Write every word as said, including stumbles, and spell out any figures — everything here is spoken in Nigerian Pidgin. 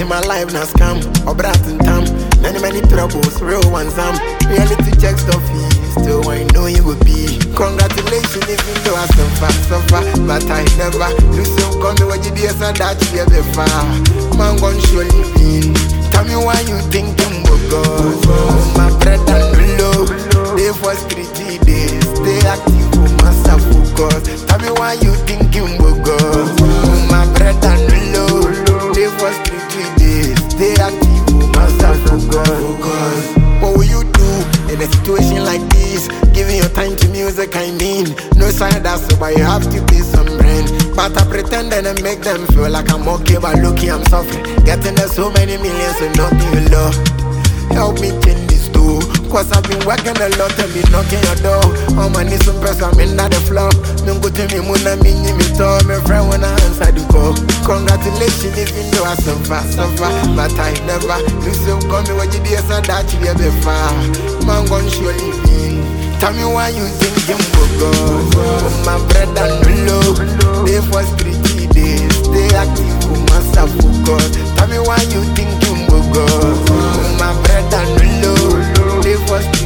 my life now scam or brat and tam. Many many troubles, real ones am. Reality check stuff is still I know you will be. Congratulations even though I suffer, suffer, but I never lose some come what you did so that you ever far. Man gon' surely win. Tell me why you thinking about God. Oh, my brother no low. They for three days, stay active for master focus. Tell me why you thinking about God. Oh, my brother no low. They for three days, stay active for master focus. What will you do in a situation like this? Giving your time to music, I mean. No side hustle, but you have to pay some rent. But I pretend and I make them feel like I'm okay, but looking I'm suffering. Getting there so many millions and nothing you love. Help me change this too, cause I've been working a lot and been knocking your door. Oh man, need some press, I'm in the floor. Don't go to me, muna mini me talk. My friend when I answer the call. Congratulations even though I suffer, suffer, but I never lose some come what you did so that you ever far. Man gon' surely win. Tell me why you thinking about God. Oh, my brother no low. They for three days, stay active for master focus. Tell me why you thinking about God. Oh, my brother no low. They for